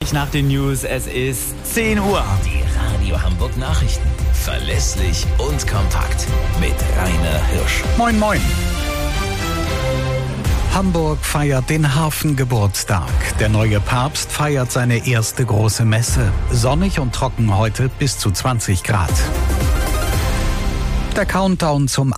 gleich nach den News. Es ist 10 Uhr. Die Radio Hamburg Nachrichten. Verlässlich und kompakt. Mit Rainer Hirsch. Moin, moin. Hamburg feiert den Hafengeburtstag. Der neue Papst feiert seine erste große Messe. Sonnig und trocken heute bis zu 20 Grad. Der Countdown zum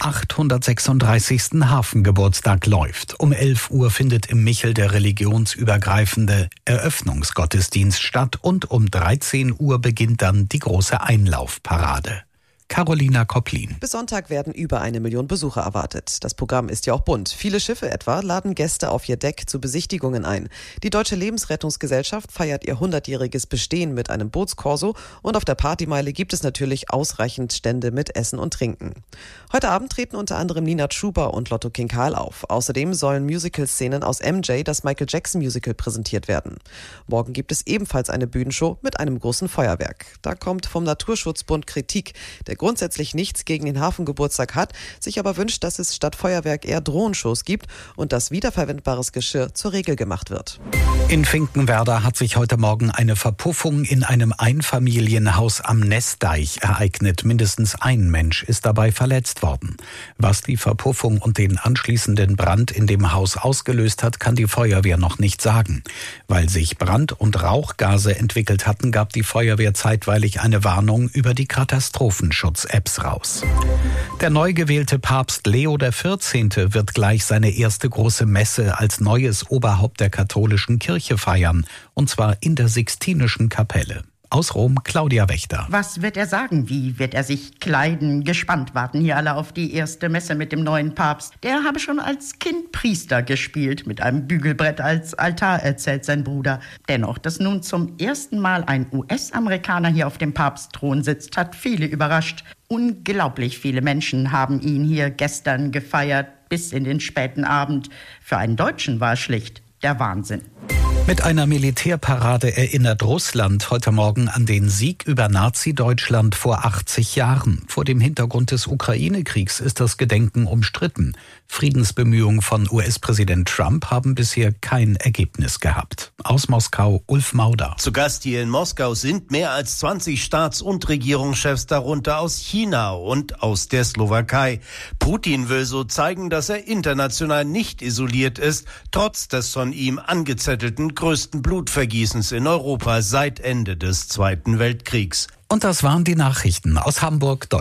836. Hafengeburtstag läuft. Um 11 Uhr findet im Michel der religionsübergreifende Eröffnungsgottesdienst statt und um 13 Uhr beginnt dann die große Einlaufparade. Carolina Kopplin. Bis Sonntag werden über 1 Million Besucher erwartet. Das Programm ist ja auch bunt. Viele Schiffe etwa laden Gäste auf ihr Deck zu Besichtigungen ein. Die Deutsche Lebensrettungsgesellschaft feiert ihr 100-jähriges Bestehen mit einem Bootskorso und auf der Partymeile gibt es natürlich ausreichend Stände mit Essen und Trinken. Heute Abend treten unter anderem Nina Chuba und Lotto King Karl auf. Außerdem sollen Musical-Szenen aus MJ, das Michael Jackson-Musical, präsentiert werden. Morgen gibt es ebenfalls eine Bühnenshow mit einem großen Feuerwerk. Da kommt vom Naturschutzbund Kritik, der grundsätzlich nichts gegen den Hafengeburtstag hat, sich aber wünscht, dass es statt Feuerwerk eher Drohenshows gibt und dass wiederverwendbares Geschirr zur Regel gemacht wird. In Finkenwerder hat sich heute Morgen eine Verpuffung in einem Einfamilienhaus am Nessdeich ereignet. Mindestens ein Mensch ist dabei verletzt worden. Was die Verpuffung und den anschließenden Brand in dem Haus ausgelöst hat, kann die Feuerwehr noch nicht sagen. Weil sich Brand- und Rauchgase entwickelt hatten, gab die Feuerwehr zeitweilig eine Warnung über die Katastrophenschutz-Apps raus. Der neu gewählte Papst Leo XIV. Wird gleich seine erste große Messe als neues Oberhaupt der katholischen Kirche feiern, und zwar in der Sixtinischen Kapelle. Aus Rom, Claudia Wächter. Was wird er sagen? Wie wird er sich kleiden? Gespannt warten hier alle auf die erste Messe mit dem neuen Papst. Der habe schon als Kind Priester gespielt, mit einem Bügelbrett als Altar, erzählt sein Bruder. Dennoch, dass nun zum ersten Mal ein US-Amerikaner hier auf dem Papstthron sitzt, hat viele überrascht. Unglaublich viele Menschen haben ihn hier gestern gefeiert, bis in den späten Abend. Für einen Deutschen war es schlicht der Wahnsinn. Mit einer Militärparade erinnert Russland heute Morgen an den Sieg über Nazi-Deutschland vor 80 Jahren. Vor dem Hintergrund des Ukraine-Kriegs ist das Gedenken umstritten. Friedensbemühungen von US-Präsident Trump haben bisher kein Ergebnis gehabt. Aus Moskau, Ulf Mauder. Zu Gast hier in Moskau sind mehr als 20 Staats- und Regierungschefs, darunter aus China und aus der Slowakei. Putin will so zeigen, dass er international nicht isoliert ist, trotz des von ihm angezettelten größten Blutvergießens in Europa seit Ende des Zweiten Weltkriegs. Und das waren die Nachrichten aus Hamburg, Deutschland.